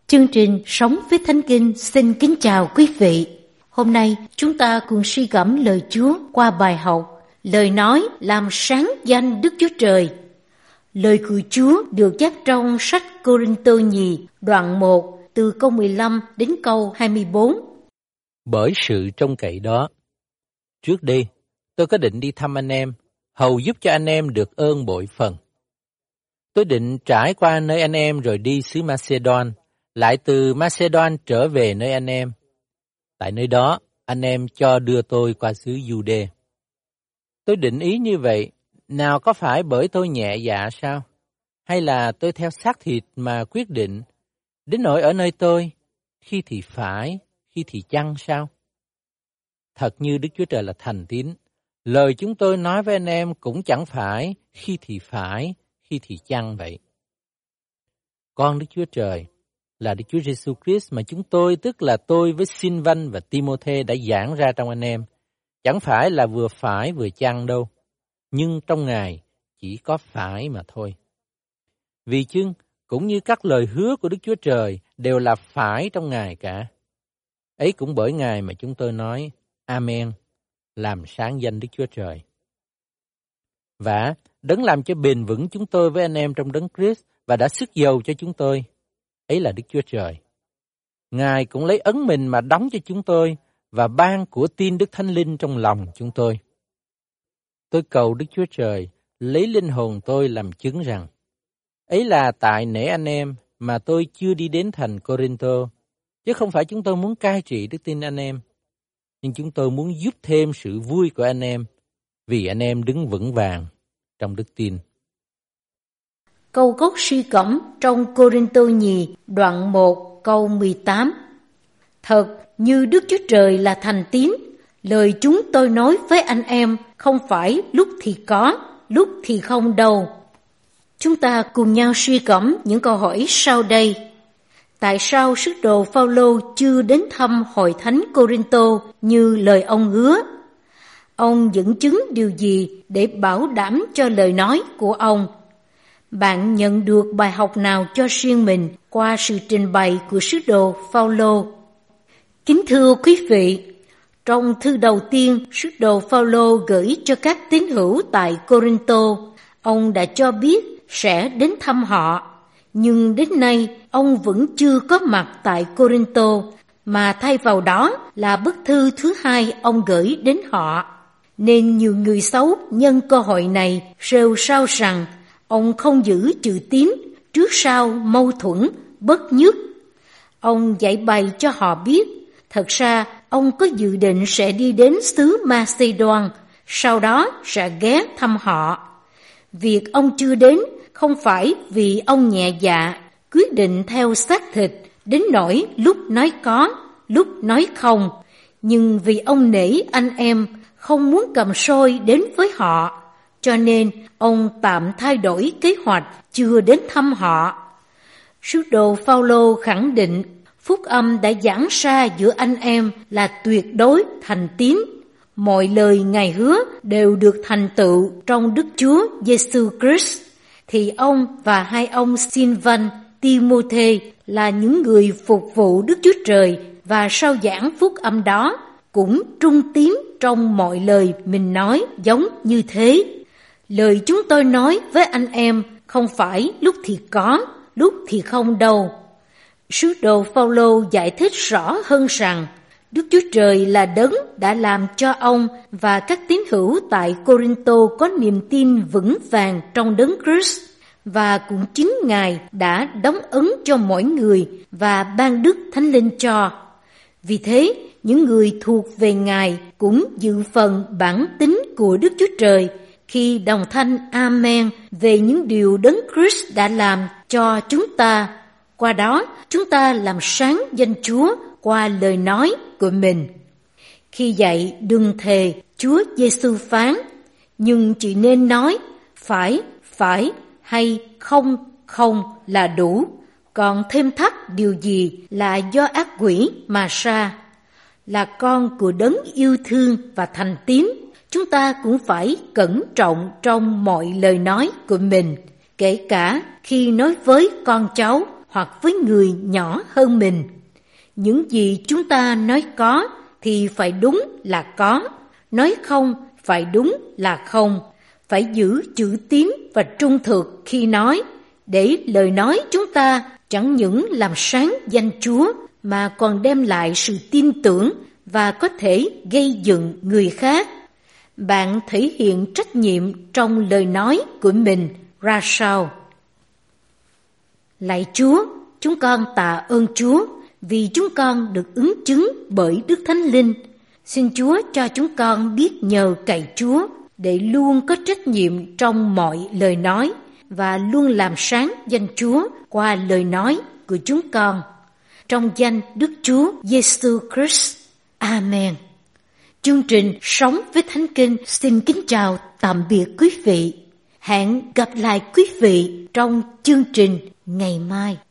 Chương trình Sống với Thánh Kinh xin kính chào quý vị. Hôm nay chúng ta cùng suy gẫm lời Chúa qua bài học Lời nói làm sáng danh Đức Chúa Trời. Lời của Chúa được chép trong sách Cô-rinh-tô nhì đoạn 1 từ câu 15 đến câu 24. Bởi sự trông cậy đó, trước đây tôi có định đi thăm anh em, hầu giúp cho anh em được ơn bội phần. Tôi định trải qua nơi anh em rồi đi xứ Macedon, lại từ Macedon trở về nơi anh em. Tại nơi đó, anh em cho đưa tôi qua xứ Giu-đê. Tôi định ý như vậy, nào có phải bởi tôi nhẹ dạ sao? Hay là tôi theo xác thịt mà quyết định, đến nỗi ở nơi tôi, khi thì phải, khi thì chăng sao? Thật như Đức Chúa Trời là thành tín, lời chúng tôi nói với anh em cũng chẳng phải, khi thì chăng vậy. Con Đức Chúa Trời là Đức Chúa Giêsu Christ mà chúng tôi, tức là tôi với Sin-văn và Ti-mô-thê đã giảng ra trong anh em, chẳng phải là vừa phải vừa chăng đâu, nhưng trong Ngài chỉ có phải mà thôi. Vì chưng, cũng như các lời hứa của Đức Chúa Trời đều là phải trong Ngài cả. Ấy cũng bởi Ngài mà chúng tôi nói, Amen, làm sáng danh Đức Chúa Trời. Và Đấng làm cho bền vững chúng tôi với anh em trong Đấng Christ và đã sức dầu cho chúng tôi, ấy là Đức Chúa Trời. Ngài cũng lấy ấn mình mà đóng cho chúng tôi và ban của tin Đức Thánh Linh trong lòng chúng tôi. Tôi cầu Đức Chúa Trời lấy linh hồn tôi làm chứng rằng, ấy là tại nể anh em mà tôi chưa đi đến thành Cô-rinh-tô, chứ không phải chúng tôi muốn cai trị đức tin anh em, nhưng chúng tôi muốn giúp thêm sự vui của anh em, vì anh em đứng vững vàng trong đức tin. Câu gốc suy gẫm trong Cô-rinh-tô nhì đoạn 1 câu 18. Thật như Đức Chúa Trời là thành tín, lời chúng tôi nói với anh em không phải lúc thì có, lúc thì không đâu. Chúng ta cùng nhau suy gẫm những câu hỏi sau đây. Tại sao sứ đồ Phao-lô chưa đến thăm hội thánh Cô-rinh-tô như lời ông hứa? Ông dẫn chứng điều gì để bảo đảm cho lời nói của ông? Bạn nhận được bài học nào cho riêng mình qua sự trình bày của sứ đồ Phao-lô? Kính thưa quý vị, trong thư đầu tiên sứ đồ Phao-lô gửi cho các tín hữu tại Cô-rinh-tô, ông đã cho biết sẽ đến thăm họ, nhưng đến nay ông vẫn chưa có mặt tại Cô-rinh-tô, mà thay vào đó là bức thư thứ hai ông gửi đến họ. Nên nhiều người xấu nhân cơ hội này rêu rao rằng ông không giữ chữ tín, trước sau mâu thuẫn, bất nhất. Ông giải bày cho họ biết, thật ra ông có dự định sẽ đi đến xứ Macedon, sau đó sẽ ghé thăm họ. Việc ông chưa đến không phải vì ông nhẹ dạ, quyết định theo xác thịt, đến nỗi lúc nói có, lúc nói không, nhưng vì ông nể anh em, không muốn cầm soi đến với họ, cho nên ông tạm thay đổi kế hoạch chưa đến thăm họ. Sứ đồ Phao-lô khẳng định phúc âm đã giảng ra giữa anh em là tuyệt đối thành tín. Mọi lời Ngài hứa đều được thành tựu trong Đức Chúa Giêsu Christ, thì ông và hai ông Sin-văn, Ti-mô-thê là những người phục vụ Đức Chúa Trời và sau giảng phúc âm đó cũng trung tín trong mọi lời mình nói giống như thế. Lời chúng tôi nói với anh em không phải lúc thì có, lúc thì không đâu. Sứ đồ Phao-lô giải thích rõ hơn rằng Đức Chúa Trời là Đấng đã làm cho ông và các tín hữu tại Cô-rinh-tô có niềm tin vững vàng trong Đấng Christ, và cũng chính Ngài đã đóng ấn cho mỗi người và ban Đức Thánh Linh cho. Vì thế, những người thuộc về Ngài cũng dự phần bản tính của Đức Chúa Trời khi đồng thanh Amen về những điều Đấng Christ đã làm cho chúng ta. Qua đó, chúng ta làm sáng danh Chúa qua lời nói của mình. Khi dạy đừng thề, Chúa Giêsu phán, nhưng chỉ nên nói phải hay không là đủ, còn thêm thắt điều gì là do ác quỷ mà ra. Là con của Đấng yêu thương và thành tín, chúng ta cũng phải cẩn trọng trong mọi lời nói của mình, kể cả khi nói với con cháu, hoặc với người nhỏ hơn mình. Những gì chúng ta nói có thì phải đúng là có, nói không phải đúng là không. Phải giữ chữ tín và trung thực khi nói, để lời nói chúng ta chẳng những làm sáng danh Chúa mà còn đem lại sự tin tưởng và có thể gây dựng người khác. Bạn thể hiện trách nhiệm trong lời nói của mình ra sao? Lạy Chúa, chúng con tạ ơn Chúa vì chúng con được ứng chứng bởi Đức Thánh Linh. Xin Chúa cho chúng con biết nhờ cậy Chúa để luôn có trách nhiệm trong mọi lời nói và luôn làm sáng danh Chúa qua lời nói của chúng con. Trong danh Đức Chúa Giêsu Christ. Amen. Chương trình Sống với Thánh Kinh xin kính chào tạm biệt quý vị. Hẹn gặp lại quý vị trong chương trình ngày mai.